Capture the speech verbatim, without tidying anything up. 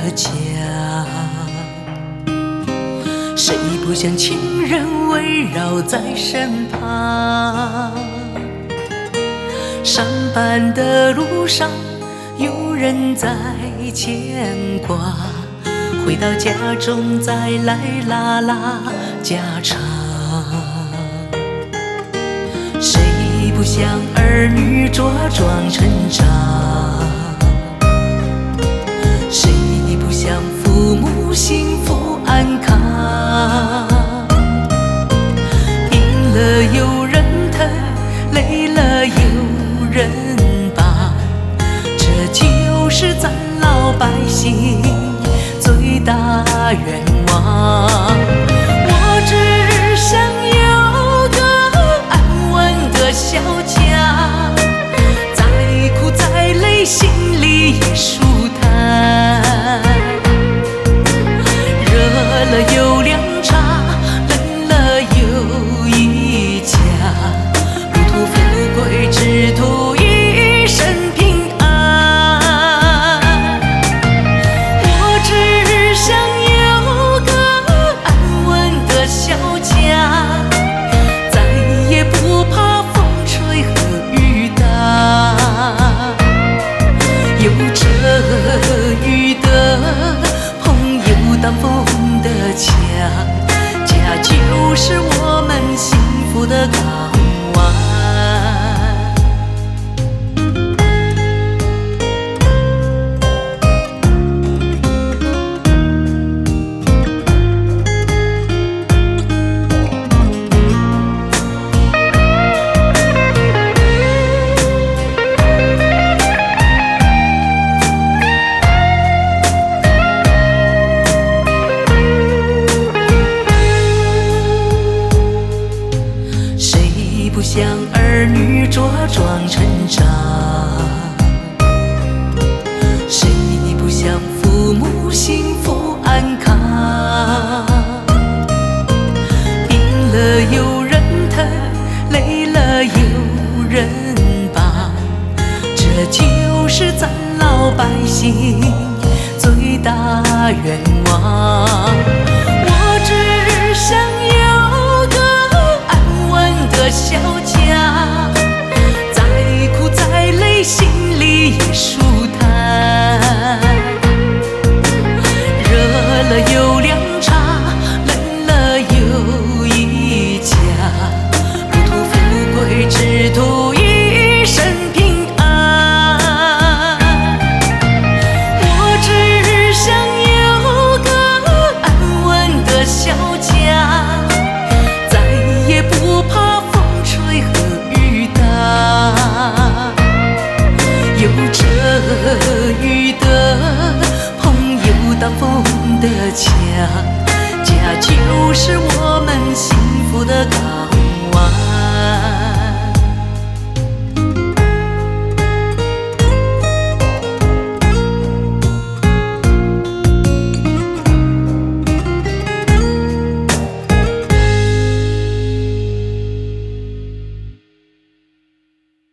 家。谁不想亲人围绕在身旁？上班的路上有人在牵挂，回到家中再来拉拉家常。谁不想儿女茁壮成长？谁不想父母幸福安康？病了有人疼，累了有人帮，这就是咱老百姓最大愿望。我只想有个安稳的小家，再苦再累心里也舒坦。热了有凉茶，冷了有一家，不图富贵，只图一生平安。我只想有个安稳的小家，再也不怕风吹和雨打。有着雨的朋友当风的墙，家就是我们幸福的港湾。不想儿女茁壮成长，谁不想父母幸福安康？病了有人疼，累了有人帮，这就是咱老百姓最大愿望。我只想有个安稳的小家，再苦再累心里也舒坦。热了有凉茶，冷了有一家，不图富贵，只图一生平安。我只想有个安稳的小家，再也不怕风吹和雨打。有着雨的朋友当风的墙，家就是我们幸福的港